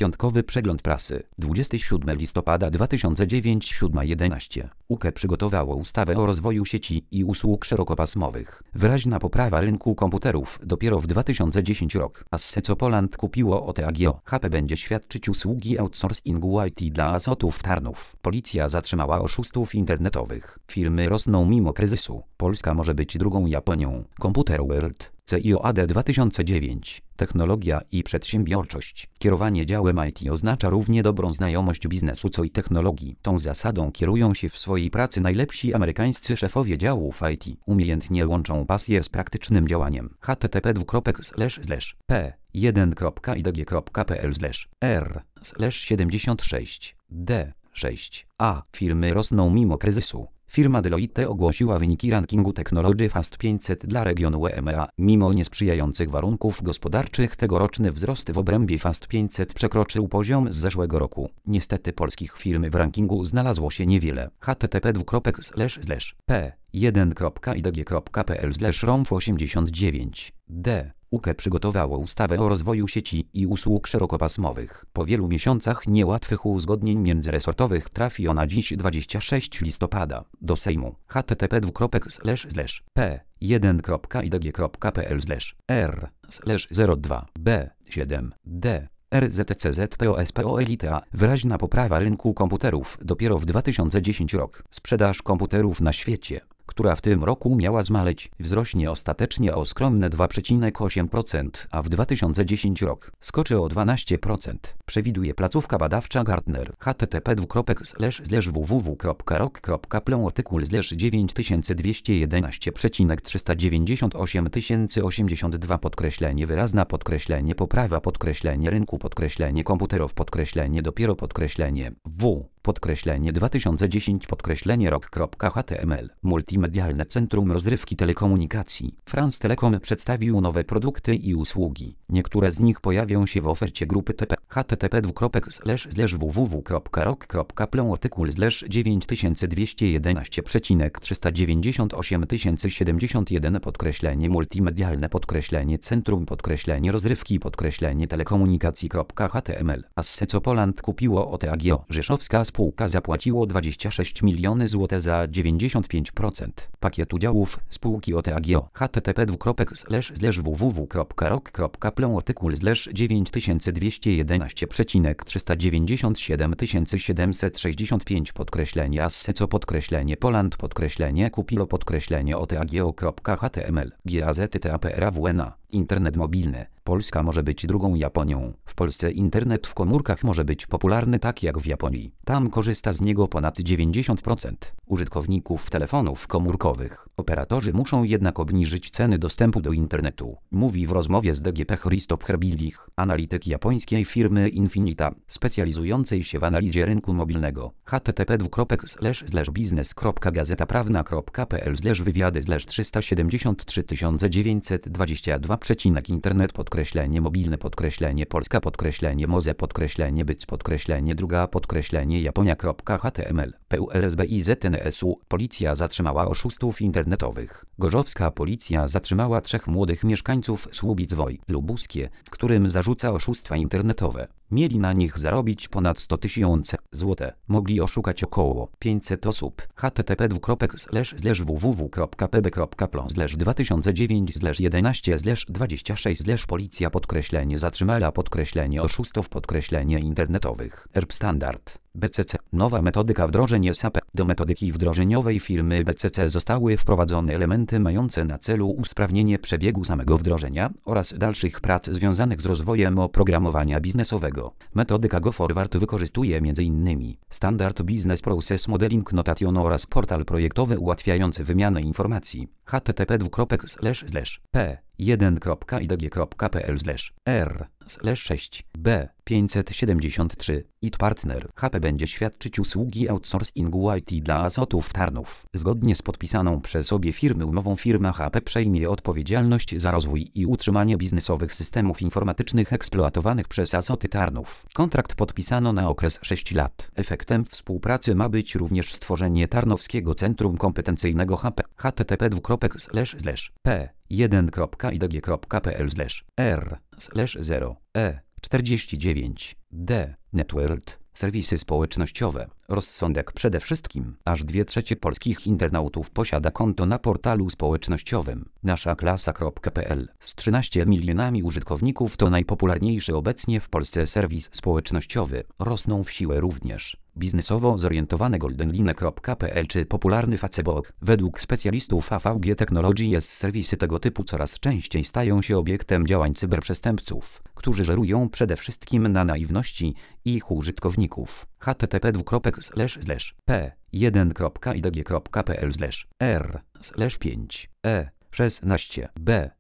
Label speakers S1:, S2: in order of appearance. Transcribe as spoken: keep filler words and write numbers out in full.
S1: Piątkowy przegląd prasy. dwudziestego siódmego listopada dwa tysiące dziewiątego, siódma jedenaście. U K E przygotowało ustawę o rozwoju sieci i usług szerokopasmowych. Wyraźna poprawa rynku komputerów dopiero w dwa tysiące dziesiątym rok. Asseco Poland kupiło O T A G O. H P będzie świadczyć usługi outsourcingu I T dla Azotów Tarnów. Policja zatrzymała oszustów internetowych. Firmy rosną mimo kryzysu. Polska może być drugą Japonią. Computer World. C I O A D dwa tysiące dziewięć. Technologia i przedsiębiorczość. Kierowanie działem I T oznacza równie dobrą znajomość biznesu co i technologii. Tą zasadą kierują się w swojej pracy najlepsi amerykańscy szefowie działów I T. Umiejętnie łączą pasję z praktycznym działaniem. H T T P dwukropek slash slash p jeden kropka i d g kropka p l slash r slash siedemdziesiąt sześć d sześć a. Firmy rosną mimo kryzysu. Firma Deloitte ogłosiła wyniki rankingu Technology Fast pięćset dla regionu E M E A. Mimo niesprzyjających warunków gospodarczych tegoroczny wzrost w obrębie Fast pięćset przekroczył poziom z zeszłego roku. Niestety polskich firm w rankingu znalazło się niewiele. H T T P dwukropek slash slash p jeden kropka i d g kropka p l slash romf osiemdziesiąt dziewięć d. U K E przygotowało ustawę o rozwoju sieci i usług szerokopasmowych. Po wielu miesiącach niełatwych uzgodnień międzyresortowych trafi ona dziś dwudziestego szóstego listopada do Sejmu. H T T P dwukropek slash slash p jeden kropka i d g kropka p l slash r slash zero dwa b siedem d. R Z C Z P O S P O Elite. Wyraźna poprawa rynku komputerów dopiero w dwa tysiące dziesiątym rok. Sprzedaż komputerów na świecie, która w tym roku miała zmaleć, wzrośnie ostatecznie o skromne dwa przecinek osiem procent, a w dwa tysiące dziesiątym rok skoczy o dwanaście procent, przewiduje placówka badawcza Gartner. H T T P dwukropek slash slash w w w kropka rok kropka plon artykuł slash dziewięć tysięcy dwieście jedenaście przecinek trzysta dziewięćdziesiąt osiem tysięcy osiemdziesiąt dwa podkreślenie wyrazna podkreślenie poprawa podkreślenie rynku podkreślenie komputerów podkreślenie dopiero podkreślenie w podkreślenie dwa tysiące dziesiąty podkreślenie rok.html. Multimedialne Centrum Rozrywki Telekomunikacji. France Telecom przedstawił nowe produkty i usługi. Niektóre z nich pojawią się w ofercie grupy T P. H T T P dwukropek slash slash w w w kropka rok kropka plon artykuł slash dziewięć tysięcy dwieście jedenaście przecinek trzysta dziewięćdziesiąt osiem tysięcy siedemdziesiąt jeden podkreślenie multimedialne podkreślenie Centrum podkreślenie Rozrywki podkreślenie Telekomunikacji.html. Asseco Poland kupiło O T A G O. Rzeszowska spółka zapłaciło dwadzieścia sześć milionów złotych za dziewięćdziesiąt pięć procent pakietu działów spółki O T A G O. H T T P dwukropek slash slash w w w kropka rok kropka plon artykuł slash dziewięć tysięcy dwieście jedenaście przecinek trzysta dziewięćdziesiąt siedem tysięcy siedemset sześćdziesiąt pięć podkreślenie Asseco podkreślenie Poland podkreślenie kupilo podkreślenie O T A G O.html. G A Z T A P R A W N A. Internet mobilny. Polska może być drugą Japonią. W Polsce internet w komórkach może być popularny tak jak w Japonii. Tam korzysta z niego ponad dziewięćdziesiąt procent użytkowników telefonów komórkowych. Operatorzy muszą jednak obniżyć ceny dostępu do internetu, mówi w rozmowie z D G P Christoph Herbillich, analityk japońskiej firmy Infinita, specjalizującej się w analizie rynku mobilnego. H T T P dwukropek slash slash biznes kropka gazeta prawna kropka p l slash wywiady slash trzysta siedemdziesiąt trzy tysiące dziewięćset dwadzieścia dwa przecinek internet podkreślenie mobilne podkreślenie Polska podkreślenie moze podkreślenie byc podkreślenie druga podkreślenie japonia.html. P U L S B I Z N S U. Policja zatrzymała oszustów internetowych. Gorzowska policja zatrzymała trzech młodych mieszkańców Słubic-Woj, Lubuskie, którym zarzuca oszustwa internetowe. Mieli na nich zarobić ponad sto tysięcy złotych. Mogli oszukać około pięćset osób. H T T P dwukropek slash slash w w w kropka p b kropka plon slash dwa tysiące dziewięć slash jedenaście slash dwadzieścia sześć slash policja podkreślenie zatrzymała podkreślenie oszustów podkreślenie internetowych. R P Standard. B C C. Nowa metodyka wdrożeń S A P. Do metodyki wdrożeniowej firmy B C C zostały wprowadzone elementy mające na celu usprawnienie przebiegu samego wdrożenia oraz dalszych prac związanych z rozwojem oprogramowania biznesowego. Metodyka Go Forward wykorzystuje m.in. Standard Business Process Modeling Notation oraz portal projektowy ułatwiający wymianę informacji. H T T P dwukropek slash slash p jeden kropka i d g kropka p l slash r slash sześć b pięćset siedemdziesiąt trzy. I T Partner. H P będzie świadczyć usługi outsourcingu I T dla Azotów Tarnów. Zgodnie z podpisaną przez obie firmy umową firma H P przejmie odpowiedzialność za rozwój i utrzymanie biznesowych systemów informatycznych eksploatowanych przez Azoty Tarnów. Kontrakt podpisano na okres sześciu lat. Efektem współpracy ma być również stworzenie Tarnowskiego Centrum Kompetencyjnego H P. H T T P dwukropek slash slash p jeden kropka i d g kropka p l slash r slash zero e czterdzieści dziewięć. D. Networld. Serwisy społecznościowe. Rozsądek przede wszystkim. Aż dwie trzecie polskich internautów posiada konto na portalu społecznościowym naszaklasa kropka p l. Z trzynastu milionami użytkowników to najpopularniejszy obecnie w Polsce serwis społecznościowy. Rosną w siłę również biznesowo zorientowane goldenline kropka p l czy popularny Facebook. Według specjalistów A V G Technologies serwisy tego typu coraz częściej stają się obiektem działań cyberprzestępców, którzy żerują przede wszystkim na naiwności ich użytkowników. h t t p dwukropek slash slash p jeden kropka i d g kropka p l slash r slash pięć e szesnaście b